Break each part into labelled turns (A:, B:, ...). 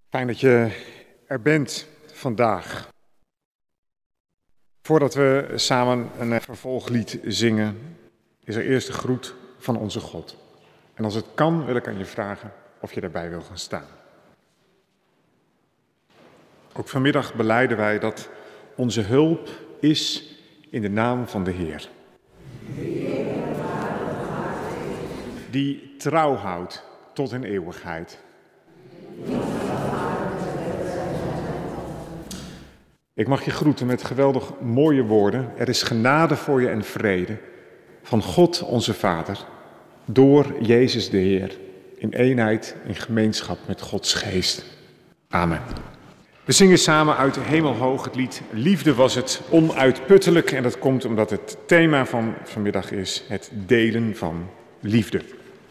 A: Fijn dat je er bent vandaag. Voordat we samen een vervolglied zingen, is er eerst de groet van onze God. En als het kan, wil ik aan je vragen of je daarbij wil gaan staan. Ook vanmiddag belijden wij dat onze hulp is in de naam van de Heer. Die trouw houdt tot in eeuwigheid. Ik mag je groeten met geweldig mooie woorden. Er is genade voor je en vrede van God onze Vader, door Jezus de Heer, in eenheid, in gemeenschap met Gods geest. Amen. We zingen samen uit Hemelhoog het lied Liefde was het onuitputtelijk. En dat komt omdat het thema van vanmiddag is het delen van liefde.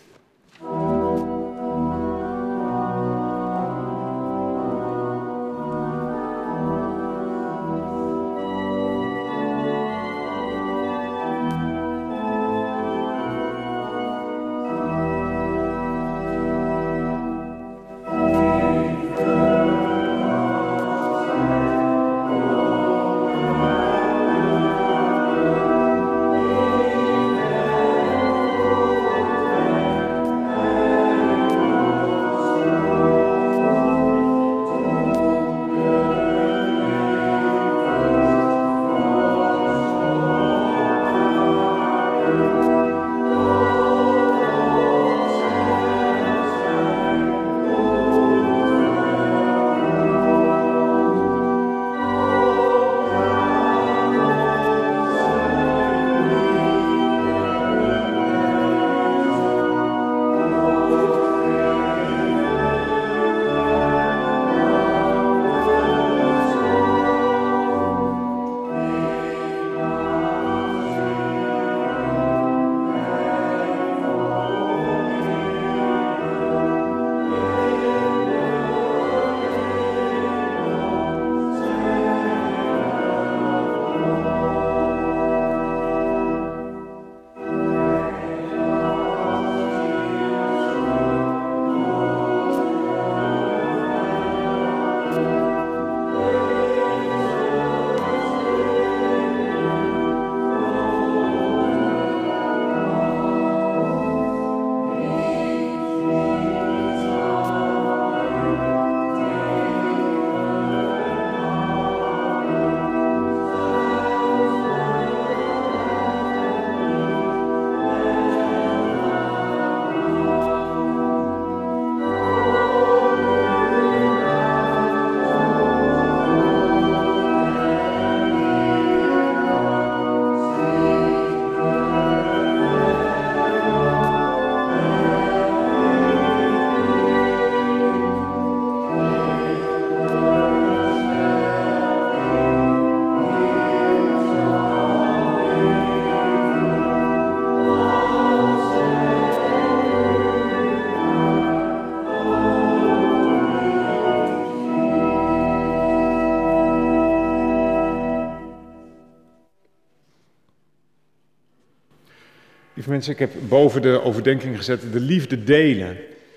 A: Lieve mensen, ik heb boven de overdenking gezet de liefde delen.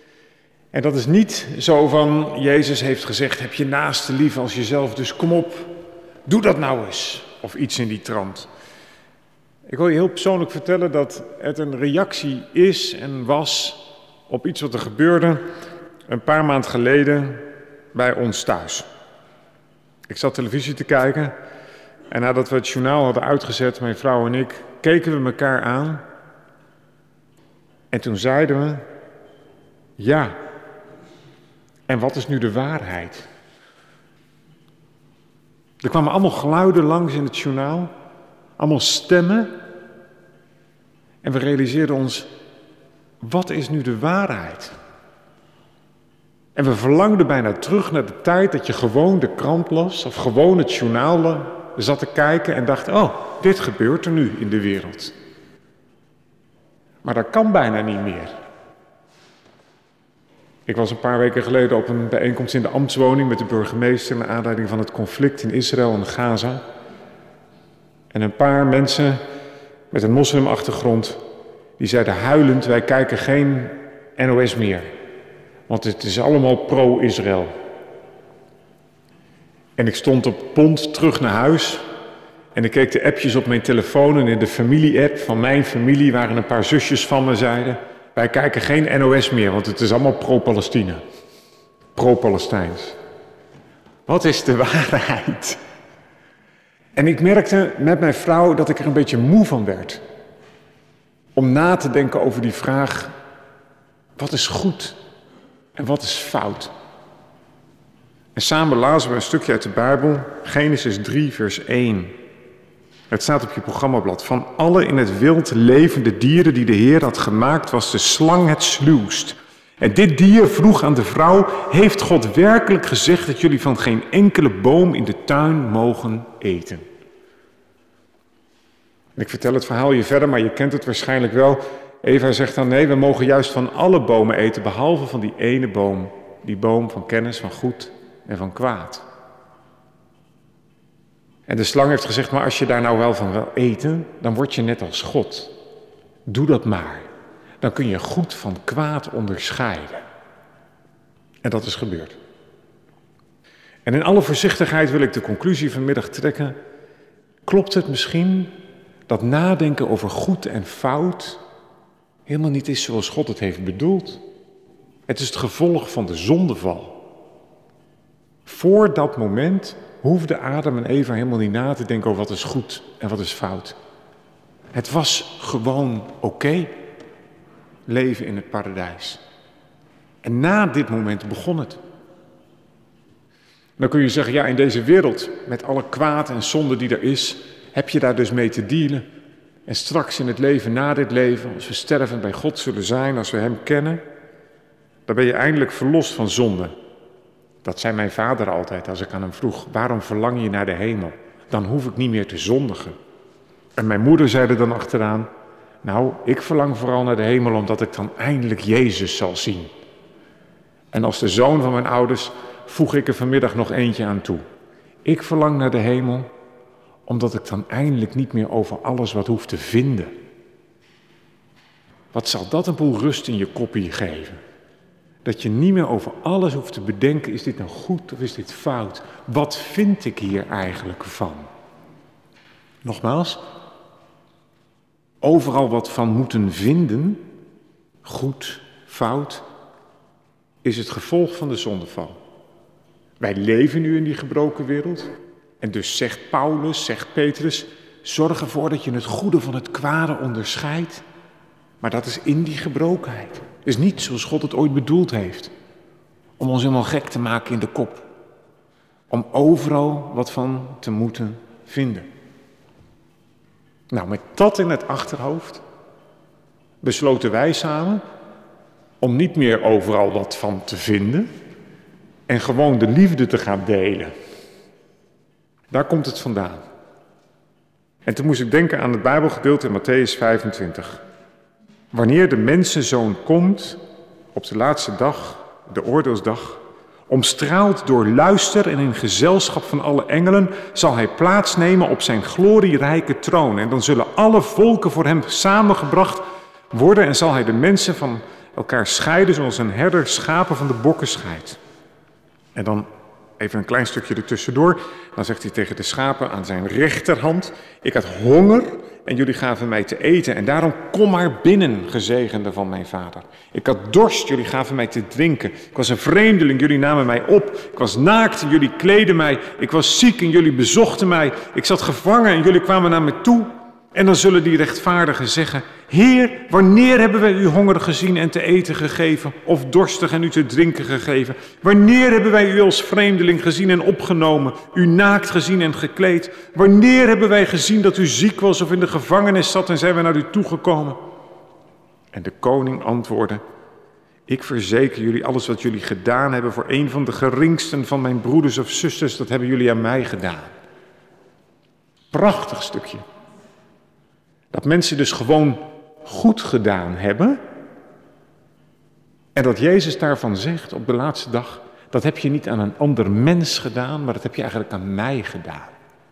A: En dat is niet zo van, Jezus heeft gezegd, heb je naaste lief als jezelf, dus kom op, doe dat nou eens. Of iets in die trant. Ik wil je heel persoonlijk vertellen dat het een reactie is en was op iets wat er gebeurde een paar maanden geleden bij ons thuis. Ik zat televisie te kijken en nadat we het journaal hadden uitgezet, mijn vrouw en ik, keken we elkaar aan. En toen zeiden we, ja, en wat is nu de waarheid? Er kwamen allemaal geluiden langs in het journaal, allemaal stemmen. En we realiseerden ons, wat is nu de waarheid? En we verlangden bijna terug naar de tijd dat je gewoon de krant las of gewoon het journaal zat te kijken en dacht, oh, dit gebeurt er nu in de wereld. Maar dat kan bijna niet meer. Ik was een paar weken geleden op een bijeenkomst in de ambtswoning met de burgemeester naar aanleiding van het conflict in Israël en Gaza. En een paar mensen met een moslimachtergrond, die zeiden huilend, wij kijken geen NOS meer. Want het is allemaal pro-Israël. En ik stond op pont terug naar huis. En ik keek de appjes op mijn telefoon en in de familie-app van mijn familie waren een paar zusjes van me zeiden: wij kijken geen NOS meer, want het is allemaal pro-Palestina. Pro-Palestijns. Wat is de waarheid? En ik merkte met mijn vrouw dat ik er een beetje moe van werd. Om na te denken over die vraag: wat is goed en wat is fout? En samen lazen we een stukje uit de Bijbel, Genesis 3, vers 1. Het staat op je programmablad. Van alle in het wild levende dieren die de Heer had gemaakt, was de slang het sluwst. En dit dier vroeg aan de vrouw: heeft God werkelijk gezegd dat jullie van geen enkele boom in de tuin mogen eten? En ik vertel het verhaal je verder, maar je kent het waarschijnlijk wel. Eva zegt dan: nee, we mogen juist van alle bomen eten, behalve van die ene boom. Die boom van kennis van goed en van kwaad. En de slang heeft gezegd: maar als je daar nou wel van wil eten, dan word je net als God. Doe dat maar. Dan kun je goed van kwaad onderscheiden. En dat is gebeurd. En in alle voorzichtigheid wil ik de conclusie vanmiddag trekken: klopt het misschien dat nadenken over goed en fout helemaal niet is zoals God het heeft bedoeld? Het is het gevolg van de zondeval. Voor dat moment hoefde Adam en Eva helemaal niet na te denken over wat is goed en wat is fout. Het was gewoon oké. Leven in het paradijs. En na dit moment begon het. Dan kun je zeggen: ja, in deze wereld, met alle kwaad en zonde die er is, heb je daar dus mee te dealen. En straks in het leven na dit leven, als we sterven bij God zullen zijn, als we Hem kennen, dan ben je eindelijk verlost van zonde. Dat zei mijn vader altijd als ik aan hem vroeg: waarom verlang je naar de hemel? Dan hoef ik niet meer te zondigen. En mijn moeder zei er dan achteraan: nou, ik verlang vooral naar de hemel omdat ik dan eindelijk Jezus zal zien. En als de zoon van mijn ouders voeg ik er vanmiddag nog eentje aan toe. Ik verlang naar de hemel omdat ik dan eindelijk niet meer over alles wat hoef te vinden. Wat zal dat een boel rust in je koppie geven? Dat je niet meer over alles hoeft te bedenken: is dit nou goed of is dit fout? Wat vind ik hier eigenlijk van? Nogmaals, overal wat van moeten vinden, goed, fout, is het gevolg van de zondeval. Wij leven nu in die gebroken wereld. En dus zegt Paulus, zegt Petrus: zorg ervoor dat je het goede van het kwade onderscheidt. Maar dat is in die gebrokenheid. Het is niet zoals God het ooit bedoeld heeft. Om ons helemaal gek te maken in de kop. Om overal wat van te moeten vinden. Nou, met dat in het achterhoofd besloten wij samen om niet meer overal wat van te vinden en gewoon de liefde te gaan delen. Daar komt het vandaan. En toen moest ik denken aan het Bijbelgedeelte in Mattheüs 25. Wanneer de mensenzoon komt op de laatste dag, de oordeelsdag, omstraald door luister en in gezelschap van alle engelen, zal hij plaatsnemen op zijn glorierijke troon. En dan zullen alle volken voor hem samengebracht worden en zal hij de mensen van elkaar scheiden zoals een herder schapen van de bokken scheidt. En dan even een klein stukje ertussendoor. Dan zegt hij tegen de schapen aan zijn rechterhand: ik had honger en jullie gaven mij te eten. En daarom kom maar binnen, gezegende van mijn vader. Ik had dorst, jullie gaven mij te drinken. Ik was een vreemdeling, jullie namen mij op. Ik was naakt en jullie kleden mij. Ik was ziek en jullie bezochten mij. Ik zat gevangen en jullie kwamen naar me toe. En dan zullen die rechtvaardigen zeggen: Heer, wanneer hebben wij u hongerig gezien en te eten gegeven, of dorstig en u te drinken gegeven? Wanneer hebben wij u als vreemdeling gezien en opgenomen, u naakt gezien en gekleed? Wanneer hebben wij gezien dat u ziek was of in de gevangenis zat en zijn we naar u toegekomen? En de koning antwoordde: ik verzeker jullie, alles wat jullie gedaan hebben voor een van de geringsten van mijn broeders of zusters, dat hebben jullie aan mij gedaan. Prachtig stukje. Dat mensen dus gewoon goed gedaan hebben. En dat Jezus daarvan zegt op de laatste dag: dat heb je niet aan een ander mens gedaan, maar dat heb je eigenlijk aan mij gedaan.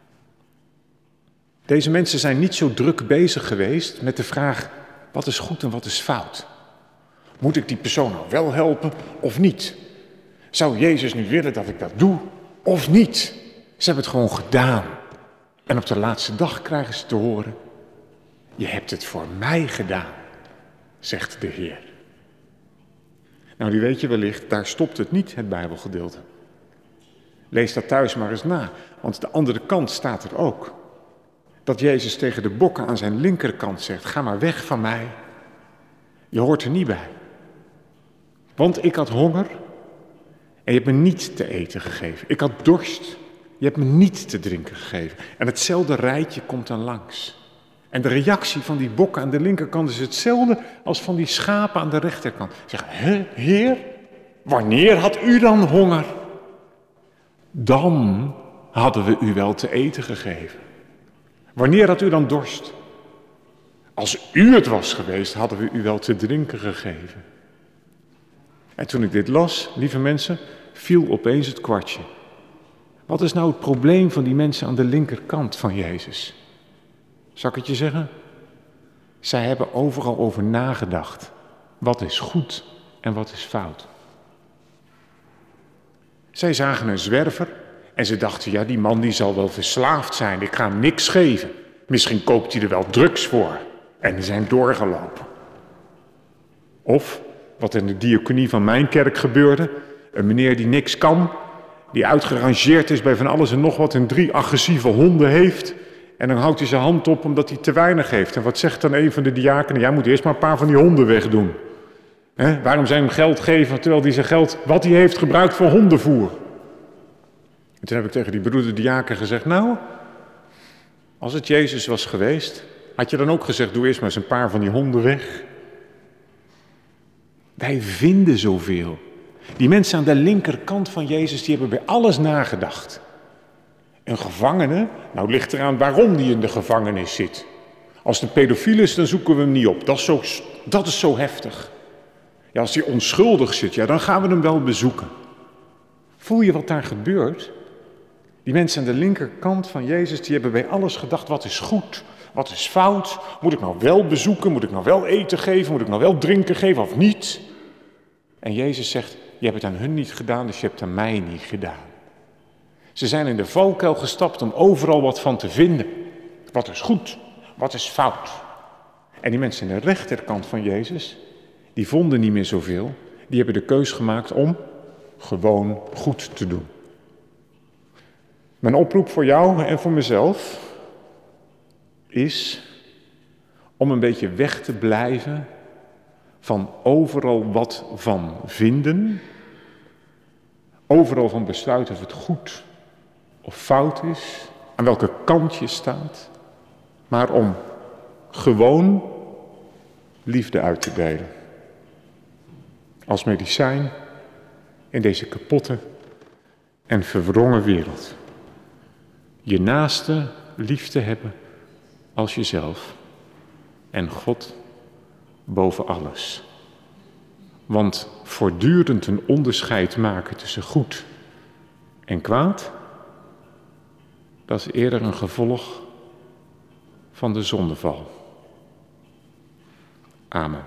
A: Deze mensen zijn niet zo druk bezig geweest met de vraag: wat is goed en wat is fout? Moet ik die persoon nou wel helpen of niet? Zou Jezus nu willen dat ik dat doe of niet? Ze hebben het gewoon gedaan. En op de laatste dag krijgen ze te horen: je hebt het voor mij gedaan, zegt de Heer. Nou, die weet je wellicht, daar stopt het niet, het Bijbelgedeelte. Lees dat thuis maar eens na, want de andere kant staat er ook. Dat Jezus tegen de bokken aan zijn linkerkant zegt: ga maar weg van mij. Je hoort er niet bij. Want ik had honger en je hebt me niet te eten gegeven. Ik had dorst, je hebt me niet te drinken gegeven. En hetzelfde rijtje komt dan langs. En de reactie van die bokken aan de linkerkant is hetzelfde als van die schapen aan de rechterkant. Ze zeggen: hè, Heer, wanneer had u dan honger? Dan hadden we u wel te eten gegeven. Wanneer had u dan dorst? Als u het was geweest, hadden we u wel te drinken gegeven. En toen ik dit las, lieve mensen, viel opeens het kwartje. Wat is nou het probleem van die mensen aan de linkerkant van Jezus? Zal ik het je zeggen? Zij hebben overal over nagedacht. Wat is goed en wat is fout? Zij zagen een zwerver en ze dachten: ja, die man die zal wel verslaafd zijn. Ik ga hem niks geven. Misschien koopt hij er wel drugs voor. En die zijn doorgelopen. Of, wat in de diaconie van mijn kerk gebeurde, een meneer die niks kan, die uitgerangeerd is bij van alles en nog wat en 3 agressieve honden heeft. En dan houdt hij zijn hand op omdat hij te weinig heeft. En wat zegt dan een van de diakenen? Jij moet eerst maar een paar van die honden wegdoen. Waarom zijn hem geld geven terwijl hij zijn geld, wat hij heeft, gebruikt voor hondenvoer? En toen heb ik tegen die broeder diaken gezegd: nou, als het Jezus was geweest, had je dan ook gezegd: doe eerst maar eens een paar van die honden weg? Wij vinden zoveel. Die mensen aan de linkerkant van Jezus, die hebben bij alles nagedacht. Een gevangene, nou ligt eraan waarom die in de gevangenis zit. Als het een pedofiel is, dan zoeken we hem niet op. Dat is zo heftig. Ja, als hij onschuldig zit, ja, dan gaan we hem wel bezoeken. Voel je wat daar gebeurt? Die mensen aan de linkerkant van Jezus, die hebben bij alles gedacht: wat is goed, wat is fout? Moet ik nou wel bezoeken, moet ik nou wel eten geven, moet ik nou wel drinken geven of niet? En Jezus zegt: je hebt het aan hun niet gedaan, dus je hebt het aan mij niet gedaan. Ze zijn in de valkuil gestapt om overal wat van te vinden. Wat is goed, wat is fout? En die mensen aan de rechterkant van Jezus, die vonden niet meer zoveel. Die hebben de keus gemaakt om gewoon goed te doen. Mijn oproep voor jou en voor mezelf is om een beetje weg te blijven van overal wat van vinden. Overal van besluiten of het goed of fout is, aan welke kant je staat. Maar om gewoon liefde uit te delen. Als medicijn in deze kapotte en verwrongen wereld. Je naaste lief te hebben als jezelf. En God boven alles. Want voortdurend een onderscheid maken tussen goed en kwaad, dat is eerder een gevolg van de zondeval. Amen.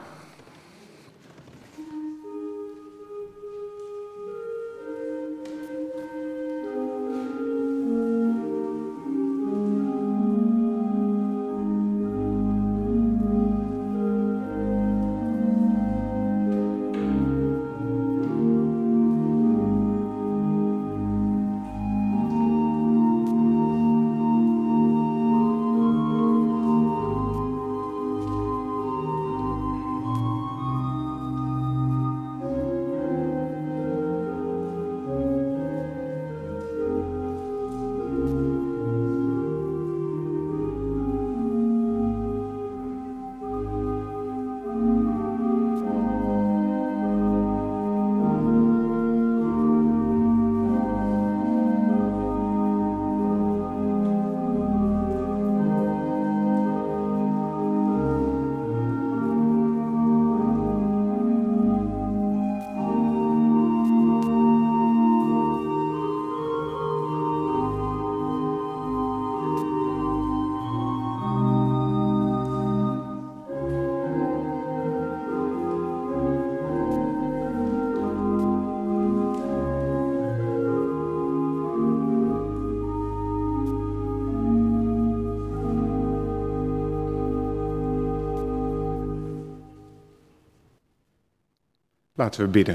A: Laten we bidden.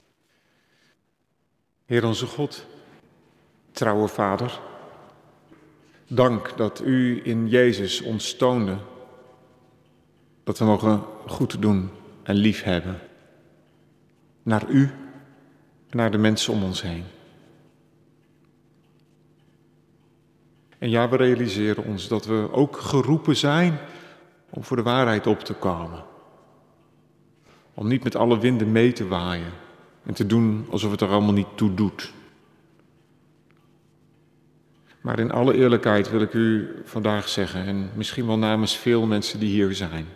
A: Heer onze God, trouwe Vader, dank dat u in Jezus ons toonde dat we mogen goed doen en lief hebben. Naar u en naar de mensen om ons heen. En ja, we realiseren ons dat we ook geroepen zijn om voor de waarheid op te komen. Om niet met alle winden mee te waaien en te doen alsof het er allemaal niet toe doet. Maar in alle eerlijkheid wil ik u vandaag zeggen, en misschien wel namens veel mensen die hier zijn.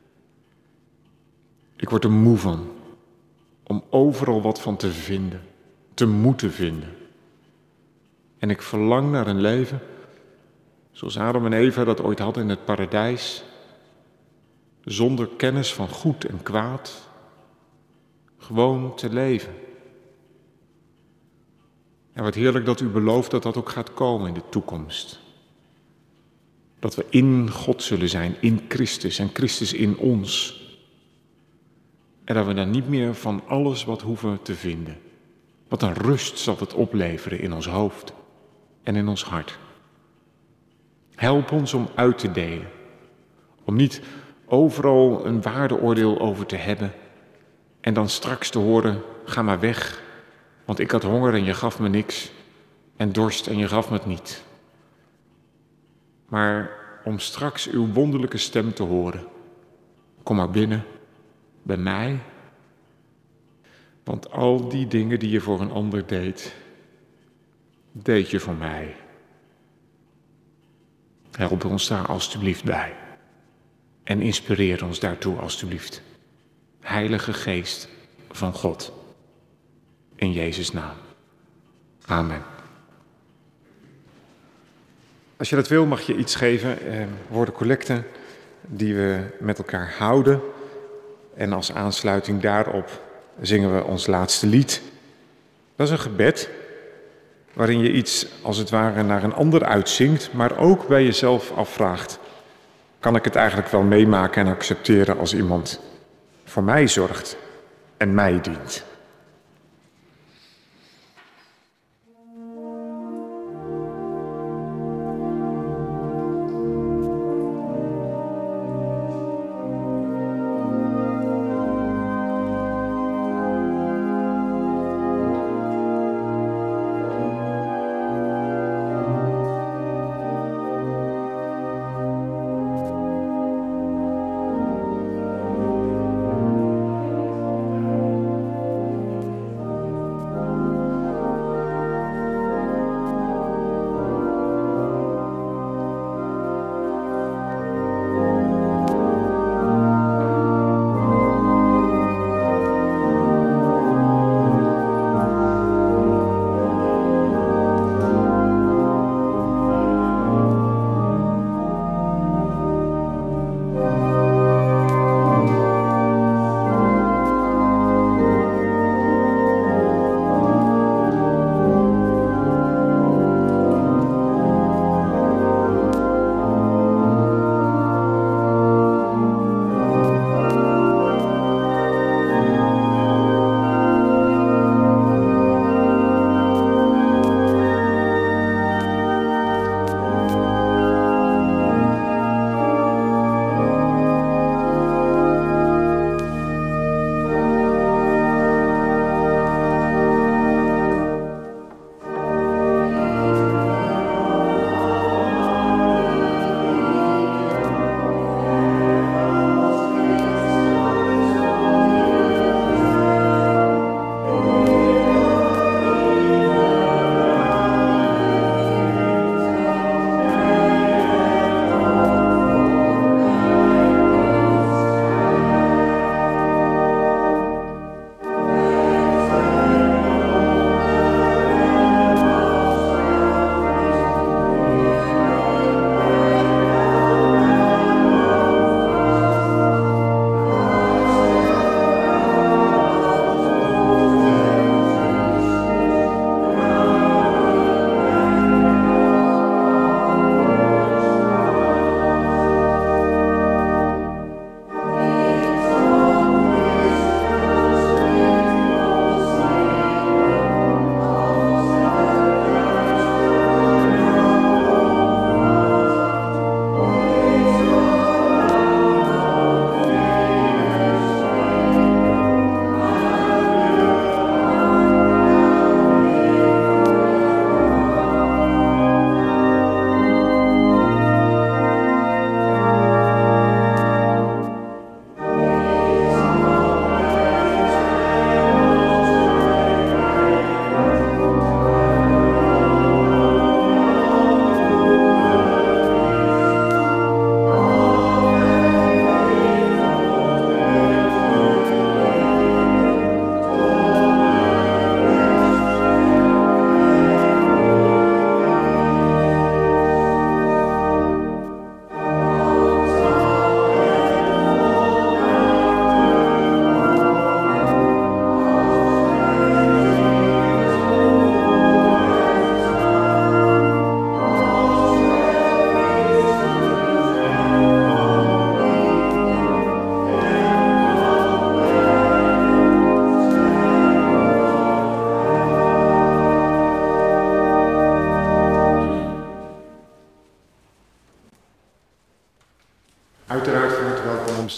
A: Ik word er moe van om overal wat van te vinden, te moeten vinden. En ik verlang naar een leven zoals Adam en Eva dat ooit hadden in het paradijs, zonder kennis van goed en kwaad, gewoon te leven. En wat heerlijk dat u belooft dat dat ook gaat komen in de toekomst. Dat we in God zullen zijn, in Christus en Christus in ons. En dat we dan niet meer van alles wat hoeven te vinden. Wat een rust zal het opleveren in ons hoofd en in ons hart. Help ons om uit te delen. Om niet overal een waardeoordeel over te hebben. En dan straks te horen, ga maar weg. Want ik had honger en je gaf me niks. En dorst en je gaf me het niet. Maar om straks uw wonderlijke stem te horen. Kom maar binnen, bij mij. Want al die dingen die je voor een ander deed, deed je voor mij. Help ons daar alstublieft bij. En inspireer ons daartoe alstublieft. Heilige Geest van God. In Jezus' naam. Amen. Als je dat wil, mag je iets geven. Worden collecten die we met elkaar houden. En als aansluiting daarop zingen we ons laatste lied. Dat is een gebed waarin je iets als het ware naar een ander uitzingt, maar ook bij jezelf afvraagt. Kan ik het eigenlijk wel meemaken en accepteren als iemand voor mij zorgt en mij dient?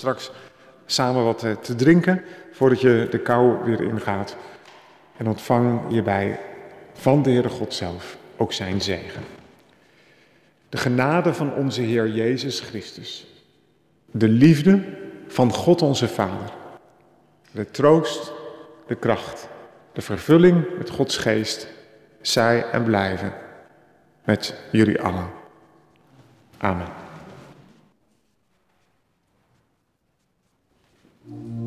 A: straks samen wat te drinken voordat je de kou weer ingaat. En ontvang hierbij van de Heere God zelf ook zijn zegen. De genade van onze Heer Jezus Christus, de liefde van God onze Vader, de troost, de kracht, de vervulling met Gods geest, zij en blijven met jullie allen. Amen.